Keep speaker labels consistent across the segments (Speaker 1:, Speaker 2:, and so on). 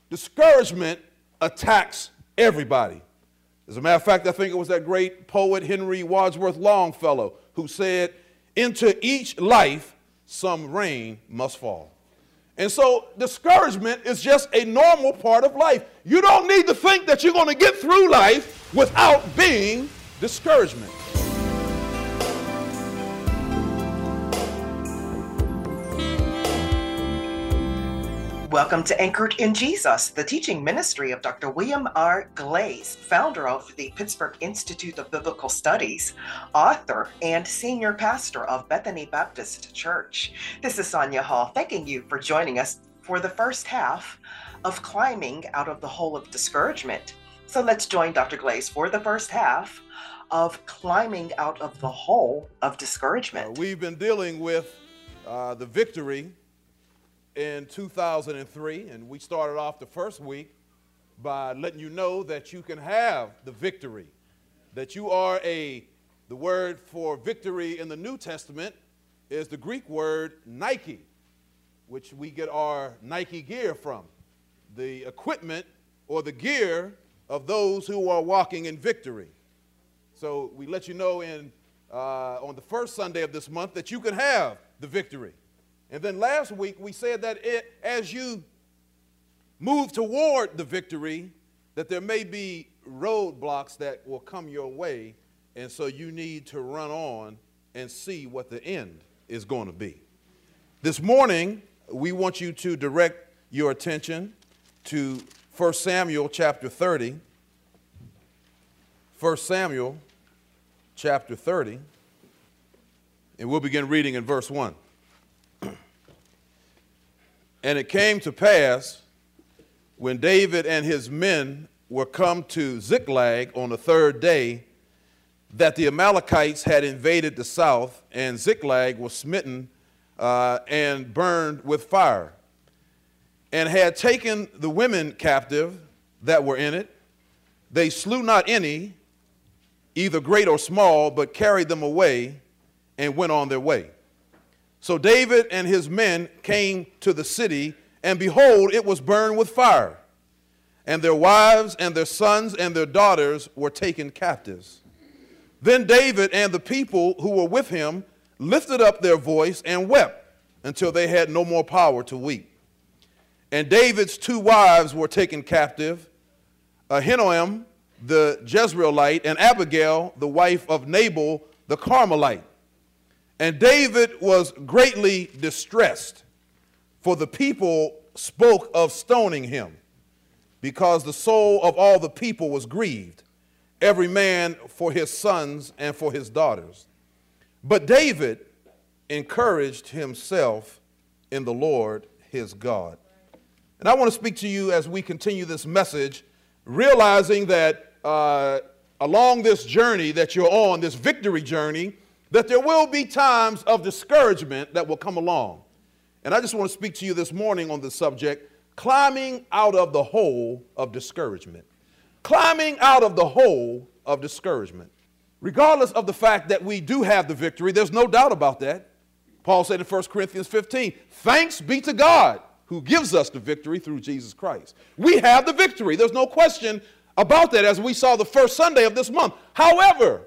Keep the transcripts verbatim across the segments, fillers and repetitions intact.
Speaker 1: Discouragement attacks everybody. As a matter of fact, I think it was that great poet Henry Wadsworth Longfellow who said, "Into each life some rain must fall." And so discouragement is just a normal part of life. You don't need to think that you're going to get through life without being discouragement.
Speaker 2: Welcome to Anchored in Jesus, the teaching ministry of Doctor William R. Glaze, founder of the Pittsburgh Institute of Biblical Studies, author, and senior pastor of Bethany Baptist Church. This is Sonia Hall, thanking you for joining us for the first half of Climbing Out of the Hole of Discouragement. So let's join Doctor Glaze for the first half of Climbing Out of the Hole of Discouragement.
Speaker 1: Uh, we've been dealing with uh, the victory in two thousand three, and we started off the first week by letting you know that you can have the victory, that you are a, the word for victory in the New Testament is the Greek word Nike, which we get our Nike gear from, the equipment or the gear of those who are walking in victory. So we let you know in uh, on the first Sunday of this month that you can have the victory. And then last week we said that it, as you move toward the victory, that there may be roadblocks that will come your way, and so you need to run on and see what the end is going to be. This morning, we want you to direct your attention to First Samuel chapter thirty. First Samuel chapter thirty, and we'll begin reading in verse one. And it came to pass, when David and his men were come to Ziklag on the third day, that the Amalekites had invaded the south, and Ziklag was smitten uh, and burned with fire, and had taken the women captive that were in it. They slew not any, either great or small, but carried them away and went on their way. So David and his men came to the city, and behold, it was burned with fire, and their wives and their sons and their daughters were taken captives. Then David and the people who were with him lifted up their voice and wept until they had no more power to weep. And David's two wives were taken captive, Ahinoam the Jezreelite, and Abigail, the wife of Nabal the Carmelite. And David was greatly distressed, for the people spoke of stoning him, because the soul of all the people was grieved, every man for his sons and for his daughters. But David encouraged himself in the Lord his God. And I want to speak to you as we continue this message, realizing that uh, along this journey that you're on, this victory journey, that there will be times of discouragement that will come along. And I just want to speak to you this morning on the subject, climbing out of the hole of discouragement. Climbing out of the hole of discouragement. Regardless of the fact that we do have the victory, there's no doubt about that. Paul said in First Corinthians fifteen, thanks be to God who gives us the victory through Jesus Christ. We have the victory. There's no question about that, as we saw the first Sunday of this month. However,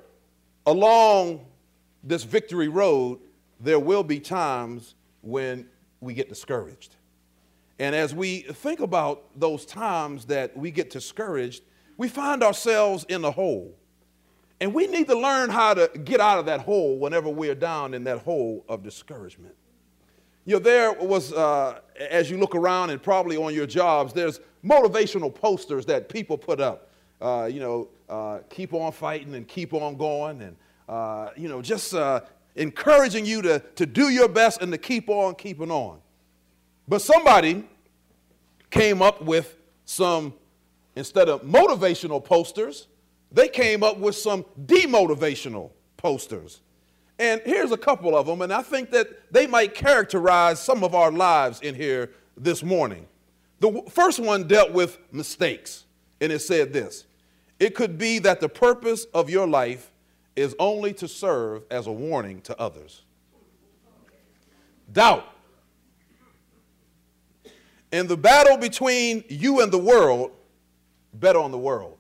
Speaker 1: along this victory road, there will be times when we get discouraged. And as we think about those times that we get discouraged, we find ourselves in a hole. And we need to learn how to get out of that hole whenever we're down in that hole of discouragement. You know, there was, uh, as you look around and probably on your jobs, there's motivational posters that people put up. Uh, you know, uh, keep on fighting and keep on going, and Uh, you know, just uh, encouraging you to, to do your best and to keep on keeping on. But somebody came up with some, instead of motivational posters, they came up with some demotivational posters. And here's a couple of them, and I think that they might characterize some of our lives in here this morning. The first one dealt with mistakes, and it said this: it could be that the purpose of your life is only to serve as a warning to others. Doubt. In the battle between you and the world, bet on the world.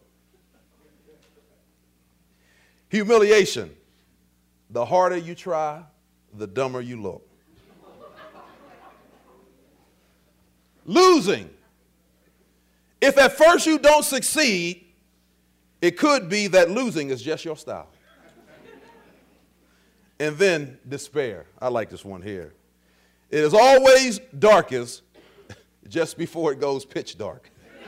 Speaker 1: Humiliation. The harder you try, the dumber you look. Losing. If at first you don't succeed, it could be that losing is just your style. And then despair. I like this one here. It is always darkest just before it goes pitch dark.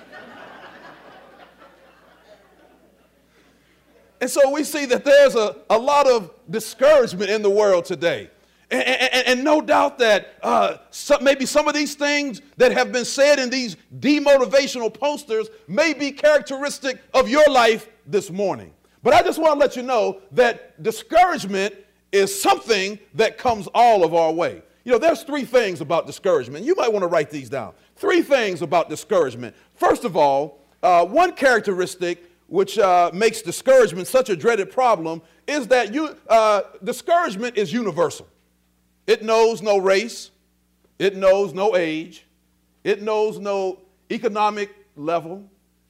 Speaker 1: And so we see that there's a, a lot of discouragement in the world today. And, and, and no doubt that uh, some, maybe some of these things that have been said in these demotivational posters may be characteristic of your life this morning. But I just want to let you know that discouragement is something that comes all of our way. You know, there's three things about discouragement. You might want to write these down. Three things about discouragement. First of all, uh, one characteristic which uh, makes discouragement such a dreaded problem is that you, uh, discouragement is universal. It knows no race. It knows no age. It knows no economic level.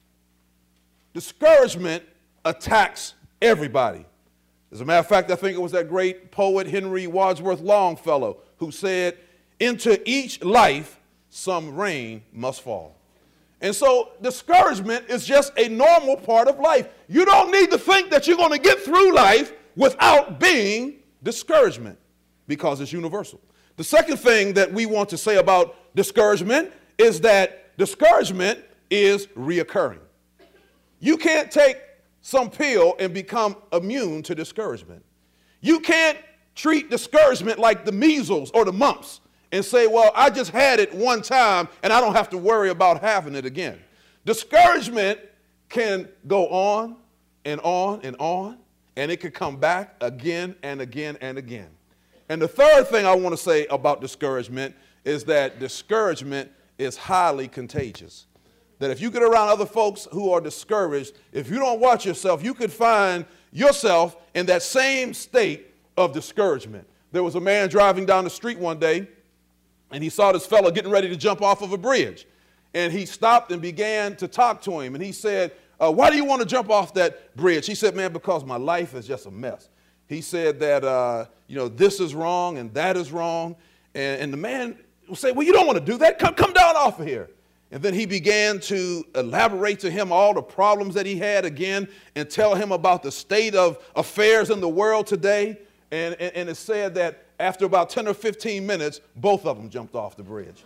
Speaker 1: Discouragement attacks everybody. As a matter of fact, I think it was that great poet Henry Wadsworth Longfellow who said, "Into each life some rain must fall." And so discouragement is just a normal part of life. You don't need to think that you're going to get through life without being discouragement, because it's universal. The second thing that we want to say about discouragement is that discouragement is reoccurring. You can't take some pill and become immune to discouragement. You can't treat discouragement like the measles or the mumps and say, well, I just had it one time and I don't have to worry about having it again. Discouragement can go on and on and on, and it could come back again and again and again. And the third thing I want to say about discouragement is that discouragement is highly contagious. That if you get around other folks who are discouraged, if you don't watch yourself, you could find yourself in that same state of discouragement. There was a man driving down the street one day, and he saw this fellow getting ready to jump off of a bridge. And he stopped and began to talk to him. And he said, uh, why do you want to jump off that bridge? He said, man, because my life is just a mess. He said that, uh, you know, this is wrong and that is wrong. And, and the man will say, well, you don't want to do that. Come, come down off of here. And then he began to elaborate to him all the problems that he had again and tell him about the state of affairs in the world today. And, and, and it said that after about ten or fifteen minutes, both of them jumped off the bridge.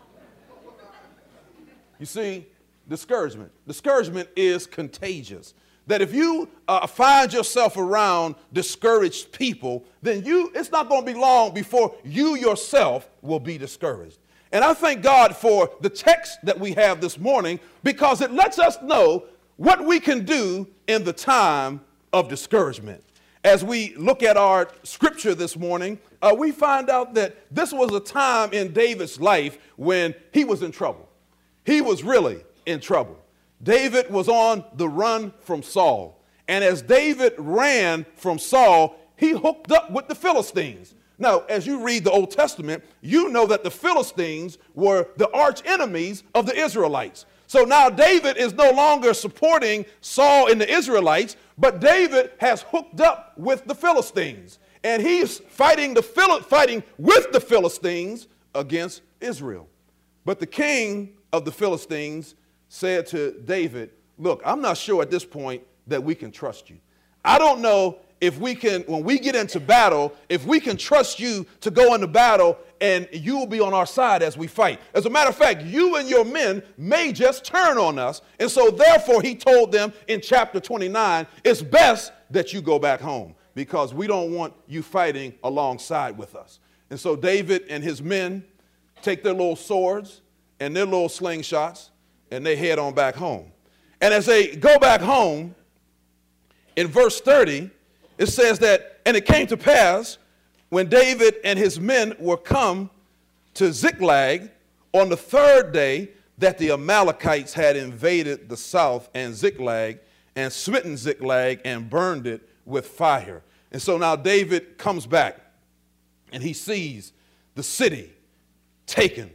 Speaker 1: You see, discouragement. Discouragement is contagious. That if you uh, find yourself around discouraged people, then you it's not going to be long before you yourself will be discouraged. And I thank God for the text that we have this morning, because it lets us know what we can do in the time of discouragement. As we look at our scripture this morning, uh, we find out that this was a time in David's life when he was in trouble. He was really in trouble. David was on the run from Saul. And as David ran from Saul, he hooked up with the Philistines. Now, as you read the Old Testament, you know that the Philistines were the arch enemies of the Israelites. So now David is no longer supporting Saul and the Israelites, but David has hooked up with the Philistines. And he's fighting, the Phil- fighting with the Philistines against Israel. But the king of the Philistines said to David, look, I'm not sure at this point that we can trust you. I don't know if we can, when we get into battle, if we can trust you to go into battle and you will be on our side as we fight. As a matter of fact, you and your men may just turn on us. And so therefore he told them in chapter twenty-nine, it's best that you go back home because we don't want you fighting alongside with us. And so David and his men take their little swords and their little slingshots and they head on back home. And as they go back home, in verse thirty, it says that, and it came to pass when David and his men were come to Ziklag on the third day that the Amalekites had invaded the south and Ziklag and smitten Ziklag and burned it with fire. And so now David comes back and he sees the city taken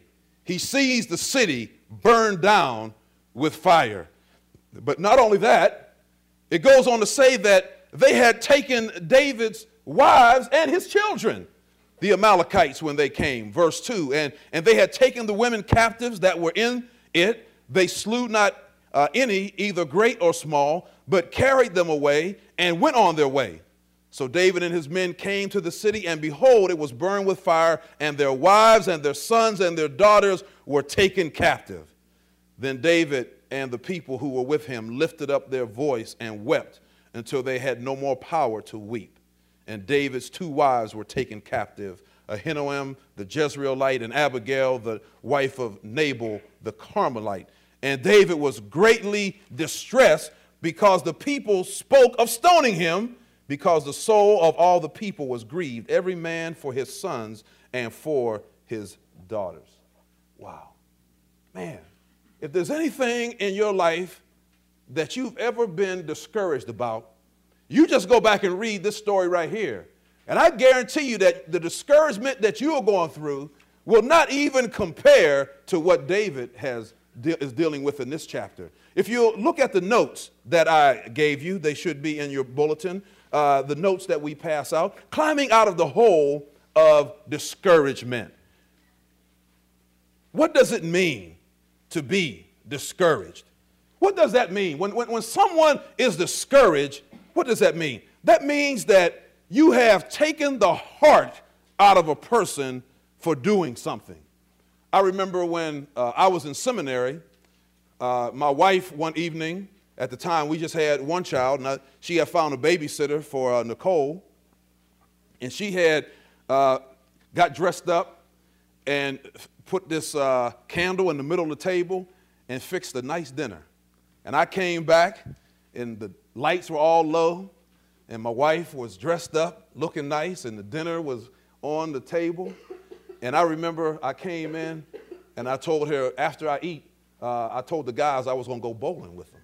Speaker 1: he sees the city burned down with fire. But not only that, it goes on to say that they had taken David's wives and his children, the Amalekites, when they came. Verse two, and, and they had taken the women captives that were in it. They slew not uh, any, either great or small, but carried them away and went on their way. So David and his men came to the city, and behold, it was burned with fire, and their wives and their sons and their daughters were taken captive. Then David and the people who were with him lifted up their voice and wept until they had no more power to weep. And David's two wives were taken captive, Ahinoam the Jezreelite and Abigail, the wife of Nabal the Carmelite. And David was greatly distressed because the people spoke of stoning him, because the soul of all the people was grieved, every man for his sons and for his daughters. Wow. Man, if there's anything in your life that you've ever been discouraged about, you just go back and read this story right here. And I guarantee you that the discouragement that you are going through will not even compare to what David has de- is dealing with in this chapter. If you look at the notes that I gave you, they should be in your bulletin, uh, the notes that we pass out, climbing out of the hole of discouragement. What does it mean to be discouraged? What does that mean? When, when, when someone is discouraged, what does that mean? That means that you have taken the heart out of a person for doing something. I remember when uh, I was in seminary, uh, my wife one evening, at the time we just had one child, and I, she had found a babysitter for uh, Nicole, and she had uh, got dressed up and put this uh, candle in the middle of the table and fixed a nice dinner. And I came back, and the lights were all low, and my wife was dressed up, looking nice, and the dinner was on the table. And I remember I came in, and I told her, after I eat, uh, I told the guys I was going to go bowling with them.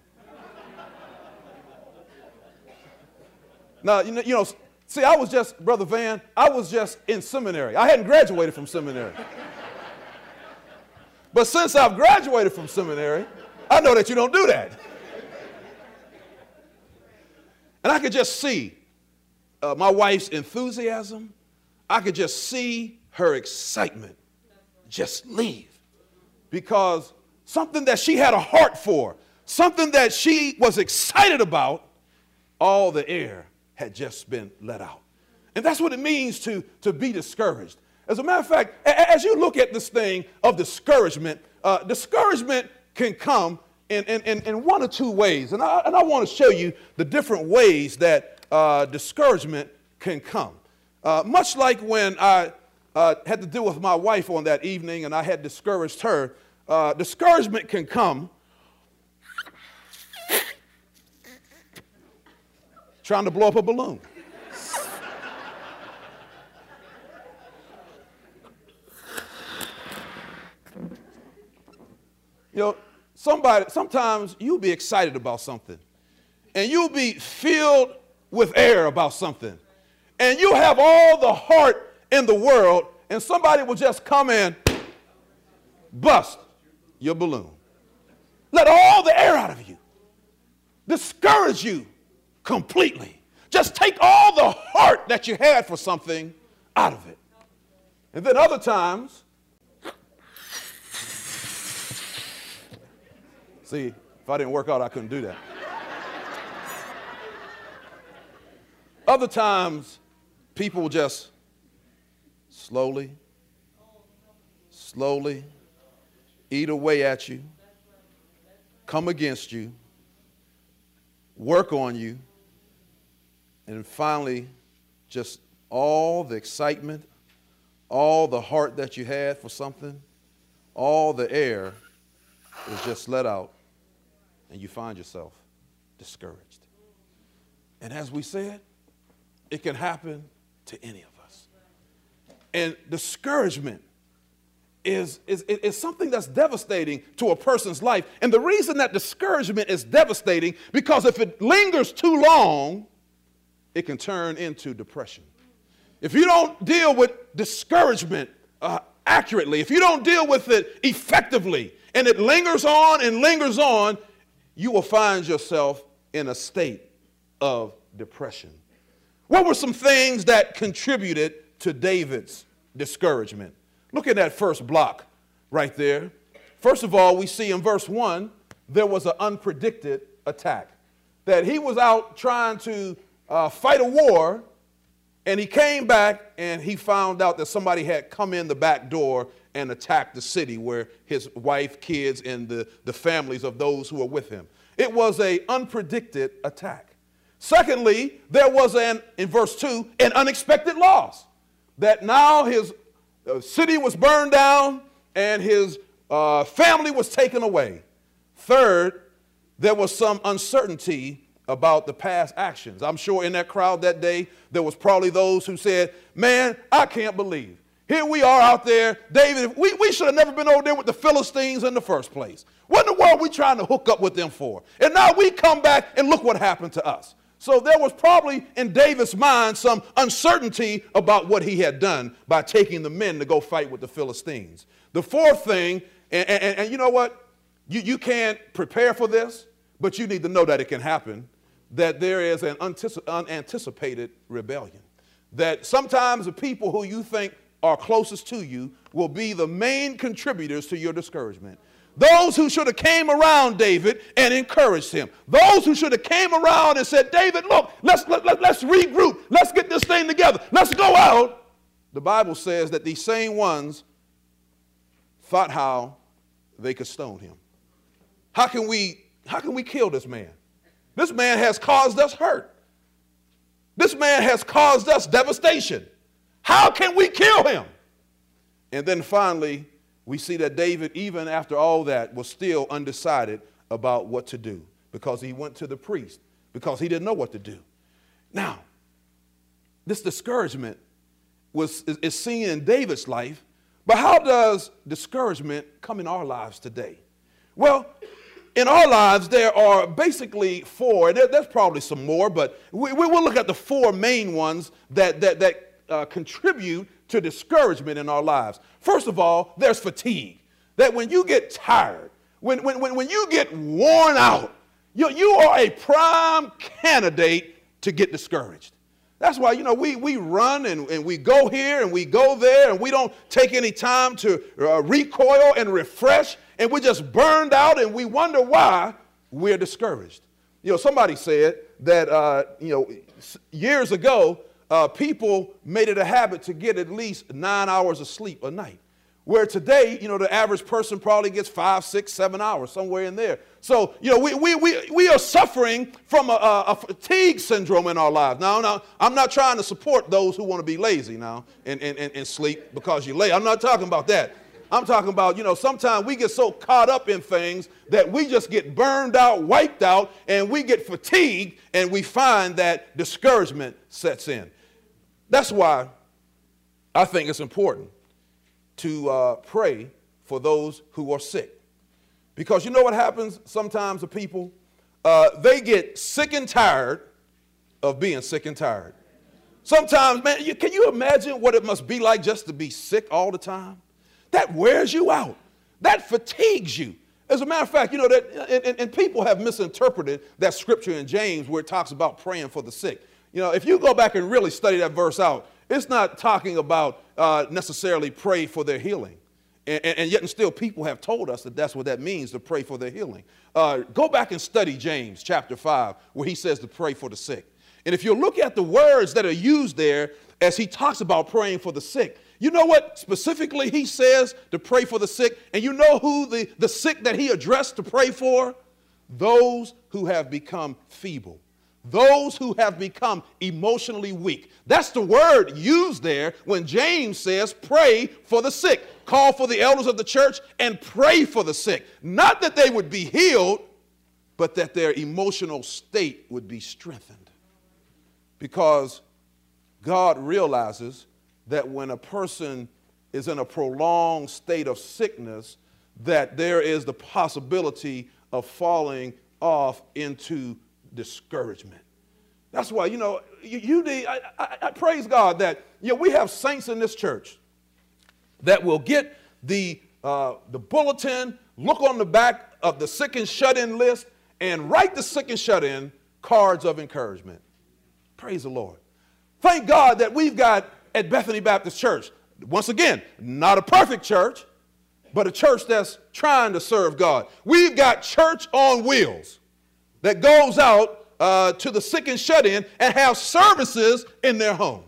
Speaker 1: Now, you know, you know, see, I was just, Brother Van, I was just in seminary. I hadn't graduated from seminary. But since I've graduated from seminary, I know that you don't do that. And I could just see uh, my wife's enthusiasm. I could just see her excitement just leave. Because something that she had a heart for, something that she was excited about, all the air had just been let out. And that's what it means to, to be discouraged. As a matter of fact, a- as you look at this thing of discouragement, uh, discouragement can come in, in, in, in one or two ways. And I, and I want to show you the different ways that uh, discouragement can come. Uh, much like when I uh, had to deal with my wife on that evening and I had discouraged her, uh, discouragement can come trying to blow up a balloon. You know, somebody, sometimes you'll be excited about something, and you'll be filled with air about something, and you'll have all the heart in the world, and somebody will just come in, bust your balloon. Let all the air out of you. Discourage you completely. Just take all the heart that you had for something out of it. And then other times, see, if I didn't work out, I couldn't do that. Other times, people will just slowly, slowly eat away at you, come against you, work on you, and finally, just all the excitement, all the heart that you had for something, all the air is just let out, and you find yourself discouraged. And as we said, it can happen to any of us. And discouragement is, is, is something that's devastating to a person's life. And the reason that discouragement is devastating, because if it lingers too long, it can turn into depression. If you don't deal with discouragement, uh, accurately, if you don't deal with it effectively, and it lingers on and lingers on, you will find yourself in a state of depression. What were some things that contributed to David's discouragement? Look at that first block right there. First of all, we see in verse one, there was an unpredicted attack. That he was out trying to uh, fight a war, and he came back and he found out that somebody had come in the back door and attacked the city where his wife, kids, and the, the families of those who were with him. It was an unpredicted attack. Secondly, there was, an, in verse two, an unexpected loss. That now his uh, city was burned down and his uh, family was taken away. Third, there was some uncertainty about the past actions. I'm sure in that crowd that day, there was probably those who said, man, I can't believe. Here we are out there, David, we, we should have never been over there with the Philistines in the first place. What in the world are we trying to hook up with them for? And now we come back and look what happened to us. So there was probably in David's mind some uncertainty about what he had done by taking the men to go fight with the Philistines. The fourth thing, and, and, and you know what? You, you can't prepare for this, but you need to know that it can happen, that there is an unanticipated rebellion. That sometimes the people who you think are closest to you will be the main contributors to your discouragement. Those who should have came around David and encouraged him. Those who should have came around and said, David, look, let's, let, let, let's regroup. Let's get this thing together. Let's go out. The Bible says that these same ones thought how they could stone him. How can we, how can we kill this man? This man has caused us hurt. This man has caused us devastation. How can we kill him? And then finally, we see that David, even after all that, was still undecided about what to do because he went to the priest because he didn't know what to do. Now, this discouragement was, is, is seen in David's life, but how does discouragement come in our lives today? Well, in our lives, there are basically four, and there, there's probably some more, but we, we will look at the four main ones that, that, that uh, contribute to discouragement in our lives. First of all, there's fatigue. That when you get tired, when, when, when, when you get worn out, you, you are a prime candidate to get discouraged. That's why, you know, we, we run and, and we go here and we go there and we don't take any time to uh, recoil and refresh, and we're just burned out and we wonder why we're discouraged. You know, somebody said that, uh, you know, years ago, uh, people made it a habit to get at least nine hours of sleep a night. Where today, you know, the average person probably gets five, six, seven hours, somewhere in there. So, you know, we, we, we, we are suffering from a, a, a fatigue syndrome in our lives. Now, now, I'm not trying to support those who want to be lazy now and, and, and, and sleep because you're late. I'm not talking about that. I'm talking about, you know, sometimes we get so caught up in things that we just get burned out, wiped out, and we get fatigued, and we find that discouragement sets in. That's why I think it's important to uh, pray for those who are sick. Because you know what happens sometimes to people? Uh, they get sick and tired of being sick and tired. Sometimes, man, you, can you imagine what it must be like just to be sick all the time? That wears you out. That fatigues you. As a matter of fact, you know, that, and, and people have misinterpreted that scripture in James where it talks about praying for the sick. You know, if you go back and really study that verse out, it's not talking about uh, necessarily pray for their healing. And, and, and yet and still people have told us that that's what that means, to pray for their healing. Uh, go back and study James chapter five, where he says to pray for the sick. And if you look at the words that are used there as he talks about praying for the sick, you know what specifically he says to pray for the sick? And you know who the, the sick that he addressed to pray for? Those who have become feeble. Those who have become emotionally weak. That's the word used there when James says pray for the sick. Call for the elders of the church and pray for the sick. Not that they would be healed, but that their emotional state would be strengthened. Because God realizes that when a person is in a prolonged state of sickness, that there is the possibility of falling off into discouragement. That's why, you know, you, you need, I, I, I praise God that, you know, we have saints in this church that will get the, uh, the bulletin, look on the back of the sick and shut-in list, and write the sick and shut-in cards of encouragement. Praise the Lord. Thank God that we've got at Bethany Baptist Church, once again, not a perfect church, but a church that's trying to serve God. We've got church on wheels that goes out uh, to the sick and shut-in and have services in their home.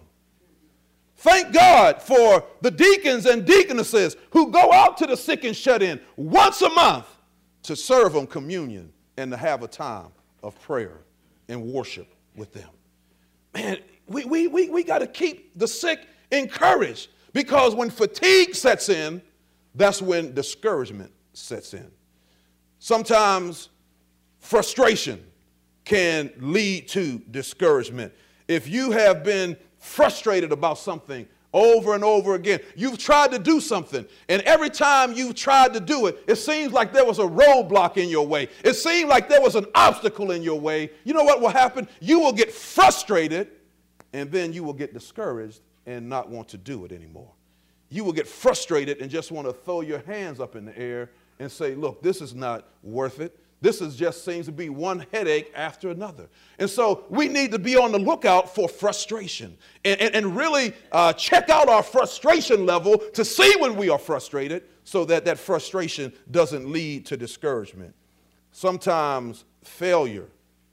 Speaker 1: Thank God for the deacons and deaconesses who go out to the sick and shut-in once a month to serve them communion and to have a time of prayer and worship with them. Man, we, we, we, we got to keep the sick encouraged, because when fatigue sets in, that's when discouragement sets in. Sometimes frustration can lead to discouragement. If you have been frustrated about something over and over again, you've tried to do something, and every time you've tried to do it, it seems like there was a roadblock in your way. It seemed like there was an obstacle in your way. You know what will happen? You will get frustrated, and then you will get discouraged and not want to do it anymore. You will get frustrated and just want to throw your hands up in the air and say, look, this is not worth it. This is just seems to be one headache after another. And so we need to be on the lookout for frustration and, and, and really uh, check out our frustration level to see when we are frustrated, so that that frustration doesn't lead to discouragement. Sometimes failure,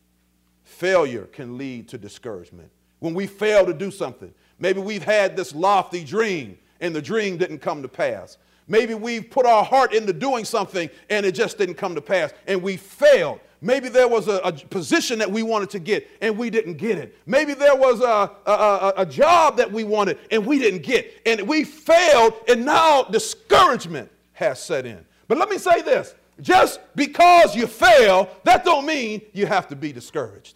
Speaker 1: failure can lead to discouragement. When we fail to do something, maybe we've had this lofty dream and the dream didn't come to pass. Maybe we've put our heart into doing something and it just didn't come to pass and we failed. Maybe there was a, a position that we wanted to get and we didn't get it. Maybe there was a, a, a, a job that we wanted and we didn't get, and we failed, and now discouragement has set in. But let me say this, just because you fail, that don't mean you have to be discouraged.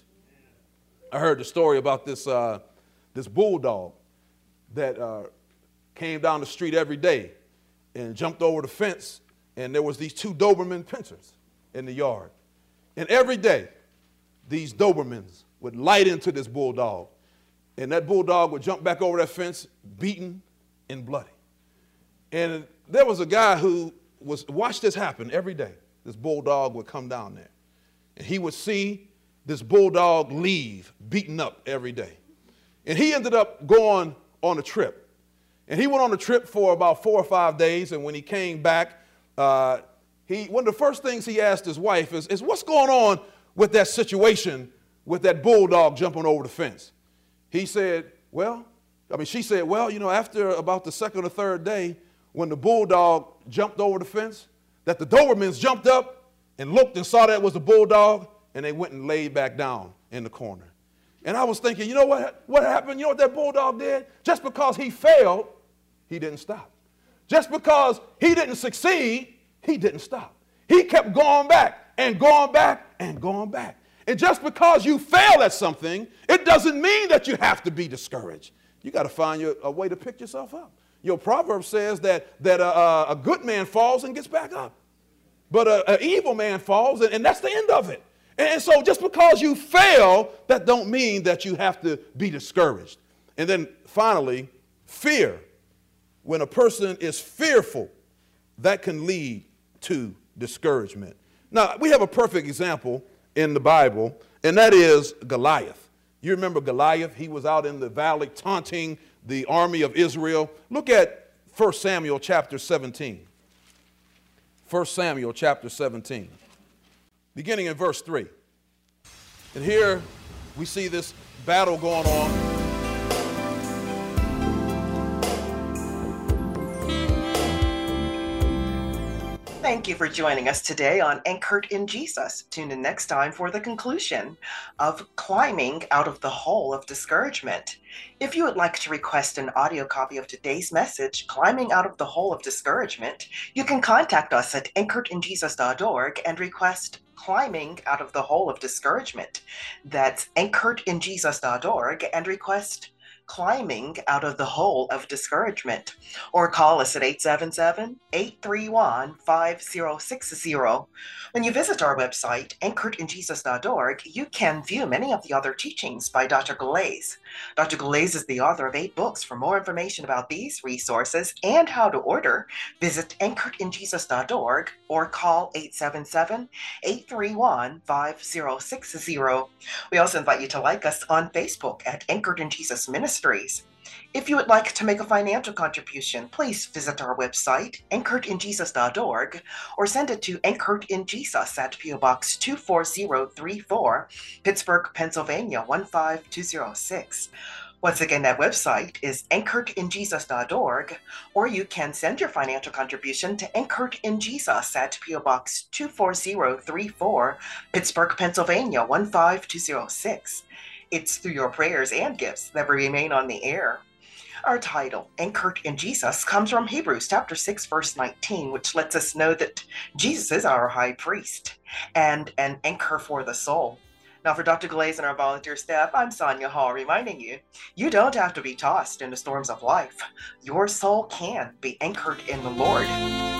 Speaker 1: I heard the story about this, uh, this bulldog that uh, came down the street every day and jumped over the fence, and there was these two Doberman pinschers in the yard. And every day, these Dobermans would light into this bulldog, and that bulldog would jump back over that fence, beaten and bloody. And there was a guy who was watched this happen every day. This bulldog would come down there, and he would see this bulldog leave beaten up every day. And he ended up going on a trip. And he went on a trip for about four or five days, and when he came back, uh, he, one of the first things he asked his wife is, is, what's going on with that situation with that bulldog jumping over the fence? He said, well, I mean, she said, well, you know, after about the second or third day, when the bulldog jumped over the fence, that the Dobermans jumped up and looked and saw that was the bulldog, and they went and laid back down in the corner. And I was thinking, you know what, what happened? You know what that bulldog did? Just because he failed, he didn't stop. Just because he didn't succeed, he didn't stop. He kept going back and going back and going back. And just because you fail at something, it doesn't mean that you have to be discouraged. You got to find your, a way to pick yourself up. Your proverb says that, that a, a good man falls and gets back up. But an evil man falls, and, and that's the end of it. And so just because you fail, that don't mean that you have to be discouraged. And then finally, fear. When a person is fearful, that can lead to discouragement. Now, we have a perfect example in the Bible, and that is Goliath. You remember Goliath? He was out in the valley taunting the army of Israel. Look at First Samuel chapter seventeen. First Samuel chapter seventeen. Beginning in verse three. And here we see this battle going on.
Speaker 2: Thank you for joining us today on Anchored in Jesus. Tune in next time for the conclusion of Climbing Out of the Hole of Discouragement. If you would like to request an audio copy of today's message, Climbing Out of the Hole of Discouragement, you can contact us at anchored in jesus dot org and request Climbing Out of the Hole of Discouragement. That's anchored in jesus dot org and request Climbing Out of the Hole of Discouragement, or call us at eight seven seven, eight three one, five zero six zero. When you visit our website, anchored in jesus dot org, you can view many of the other teachings by Doctor Glaze. Doctor Glaze is the author of eight books. For more information about these resources and how to order, visit anchored in jesus dot org or call eight seven seven, eight three one, five zero six zero. We also invite you to like us on Facebook at Anchored in Jesus Ministries. If you would like to make a financial contribution, please visit our website, anchored in jesus dot org, or send it to Anchored in Jesus at P O Box two four zero three four, Pittsburgh, Pennsylvania one five two zero six. Once again, that website is anchored in jesus dot org, or you can send your financial contribution to Anchored in Jesus at P O Box two four zero three four, Pittsburgh, Pennsylvania one five two zero six. It's through your prayers and gifts that we remain on the air. Our title, Anchored in Jesus, comes from Hebrews chapter six, verse nineteen, which lets us know that Jesus is our high priest and an anchor for the soul. Now, for Doctor Glaze and our volunteer staff, I'm Sonia Hall, reminding you, you don't have to be tossed in the storms of life. Your soul can be anchored in the Lord.